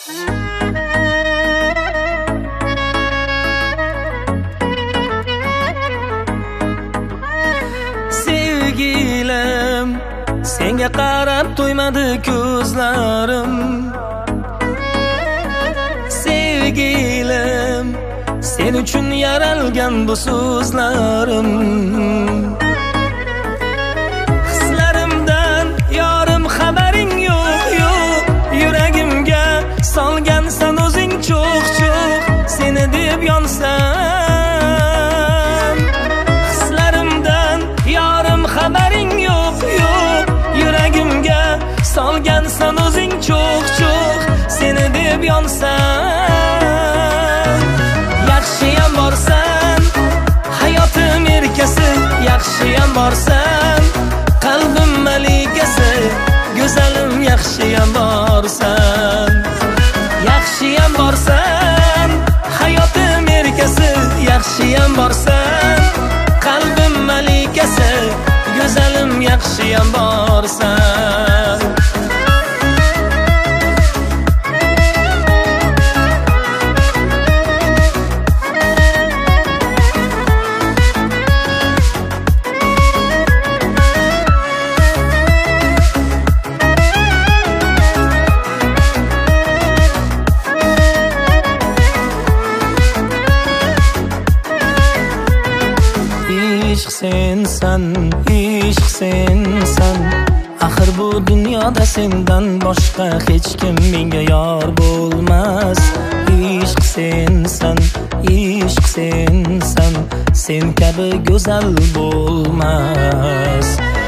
Sevgilim, senga qarab to'ymadi ko'zlarim. Sevgilim, sen uchun yaralgan bu so'zlarim. Hislarimdan yorim xabaring yo'q. Yuragimga solgansan o'zing cho'q. Seni deb yonsam. Hislarimdan yorim xabaring yo'q. Yuragimga solgansan o'zing cho'q. Seni deb yonsam. Yaxshiyam borsan, hayotim erkasi. Yaxshiyam borsan, qalbim malikasi. Go'zalim yaxshiyam borsan. Yaxshiyam borsan, hayotim erkasi. Yaxshiyam borsan, qalbim malikasi. Go'zalim yaxshiyam borsan. İşq sensan, ishq sensan. Axir bu dunyoda sendan boshqa hech kim menga yor bo'lmas. Ishq sensan, ishq sensan. Sen kabi go'zal bo'lmas.